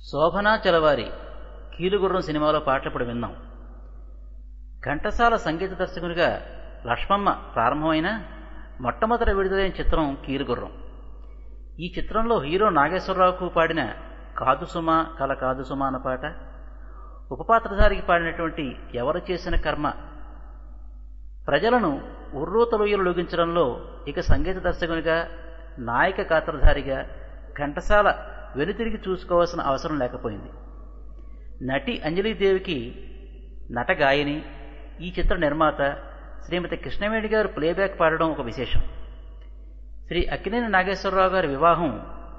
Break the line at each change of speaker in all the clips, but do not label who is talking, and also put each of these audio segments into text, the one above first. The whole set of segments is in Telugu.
శోభనా చలవారి కీలుగుర్రం సినిమాలో పాటలు ఇప్పుడు విన్నాం. ఘంటసాల సంగీత దర్శకునిగా లక్ష్మమ్మ ప్రారంభమైన మొట్టమొదట విడుదలైన చిత్రం కీలుగుర్రం. ఈ చిత్రంలో హీరో నాగేశ్వరరావుకు పాడిన కాదు సుమ కల కాదు సుమ అన్న పాట, ఉపపాత్రధారికి పాడినటువంటి ఎవరు చేసిన కర్మ ప్రజలను ఉర్రూతలుయ్యలు లొగించడంలో ఇక సంగీత దర్శకునిగా నాయక గాత్రధారిగా ఘంటసాల వెనుతిరిగి చూసుకోవాల్సిన అవసరం లేకపోయింది. నటి అంజలీదేవికి నట గాయని, ఈ చిత్ర నిర్మాత శ్రీమతి కృష్ణవేణి గారు ప్లేబ్యాక్ పాడడం ఒక విశేషం. శ్రీ అక్కినేని నాగేశ్వరరావు గారి వివాహం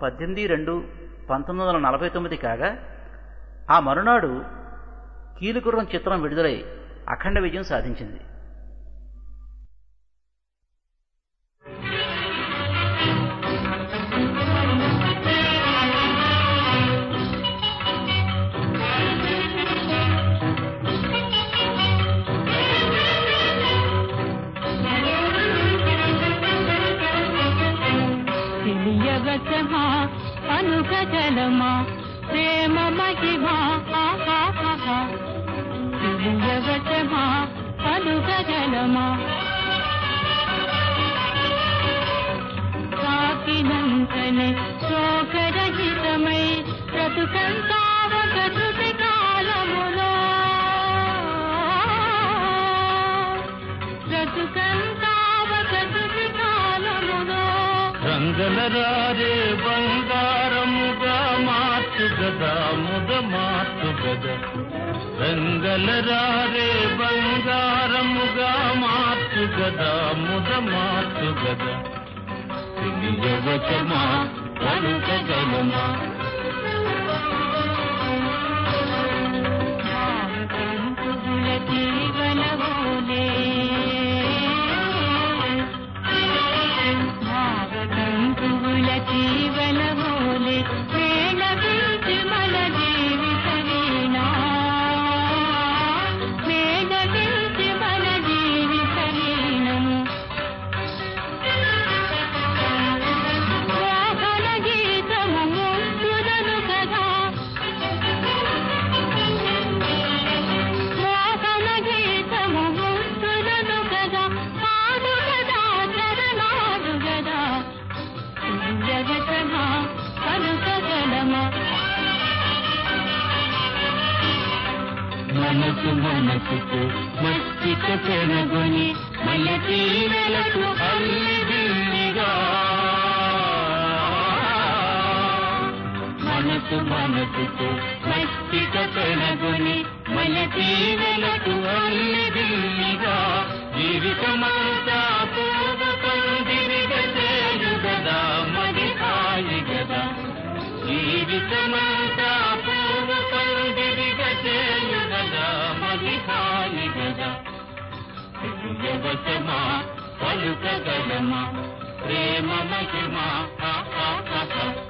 18/2/1949 కాగా ఆ మరునాడు కీలుగుర్రం చిత్రం విడుదలై అఖండ విజయం సాధించింది.
అనుకజలమా ప్రేమ మహిమా జగతమా అనుకజలమా సాకినంతనే శోకరహితమై బ్రతుకంతావక శృతి కాలములో బ్రతుకంతావక శృతి కాలములో రంగలరారే బంగారముగా మార్చు గదా ముద మార్చు గదా రంగలరారే బంగారముగా మార్చు గదా ముద మార్చు గదా తెలియవచమా పలుకగలమా జీవనవోలే జీవనమూలి వేళ పిలిచి మన జీవిత వీణా వేళ పిలిచి మన జీవిత వీణము మోహన గీతము ముద్దులను కదా మోహన గీతము ముద్దులను కదా పాడు కదా చరణాలు కదా జగతమా పలుకగలమా మనసు మనసుకు మస్తిక పెనగొని మయ తీరలకు అల్లిదిల్లిగా మనసు మనసుకు మస్తిక పెనగొని మయ తీరలకు అల్లిదిల్లిగా జీవితమంతా జీవితమంతా పూర్వ పందిరిగా చేయుగదా మది హాయి గదా తెలియవచమా పలుకగలమా ప్రేమ మహిమా